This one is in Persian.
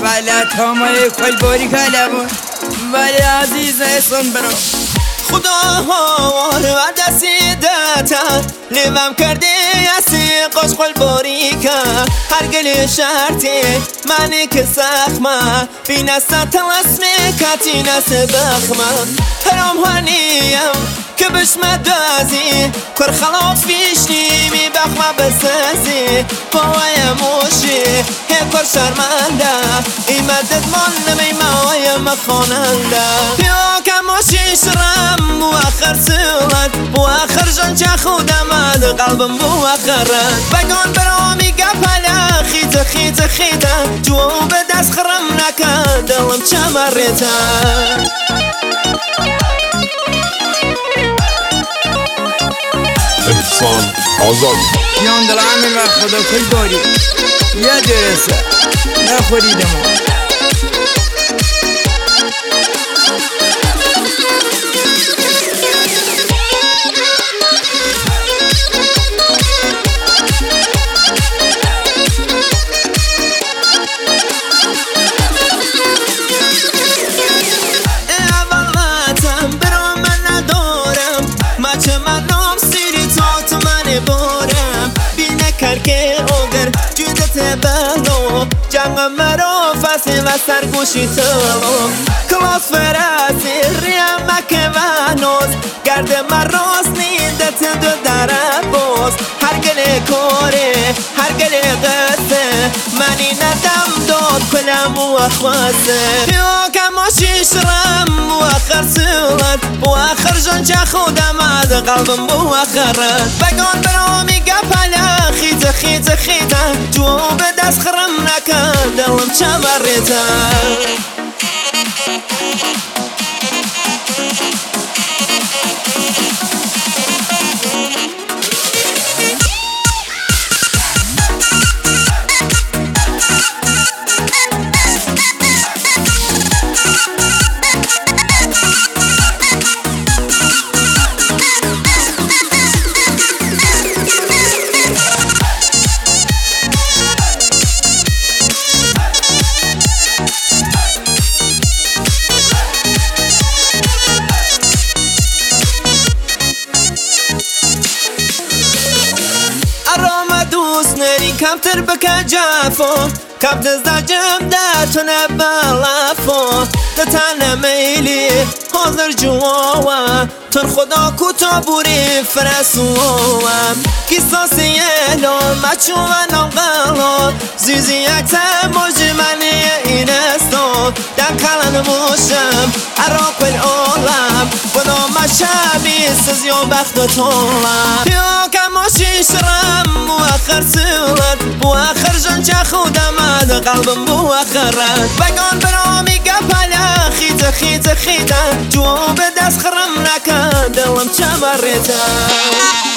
غلط همه کل باری کلمون ولی عزیزه سن برو خدا هوار و دستیدتا لیوم کرده اسی قشقل باریکا هر گلی شرطی منی که سخمه بین استا تلسمی کتی نس بخمه هرام هنیم که بشمه دازی کر خلاص بیشنی می بخمه بسازی پاوی موشی هی کر شرمنده ای مدد من نمی موی مخاننده یا که موشی شرم بو آخر سولت بو آخر جان چه خودم اد قلبم بو آخرت بگان برامی گپله خیت خیت خیته جو به دست خرم نکن دلم چه مریته انسان آزاد یان دل عمل و خدا کل باری یه درسته نخوریدم که اوگر جودت بلو جنگ مرا فسی و سرگوشی تلو کلاس فراسی ریم مکه و نوز گرد مراس نیدت دو دره باز هر گل کوری هر گل قصه منی ندم داد کلم و اخواسه یا که ماشی شرم و آخر سولت و آخر جان چه خودم از قلبم و آخرت بگان برامی گپله خیت خیت خیته جو به دست خرم نکن دلم چه مریته کمتر بکه جافو کم دزدجم در تو نبلافو دتن میلی حاضر جواوا تر خدا کتا بوری فرسوام کساسی الو مچو و نقلو زیزی یک مجمنی این استو در کلن موشم عراق العالم خدا مشابی سزی و بخت و طولم یا که ماشی شرم و آخر سولت و آخر جان چه خودم اد قلبم بو آخرت بگان برامی گپله خیت خیت خیته جو به دست خرم نکن دلم چه مریته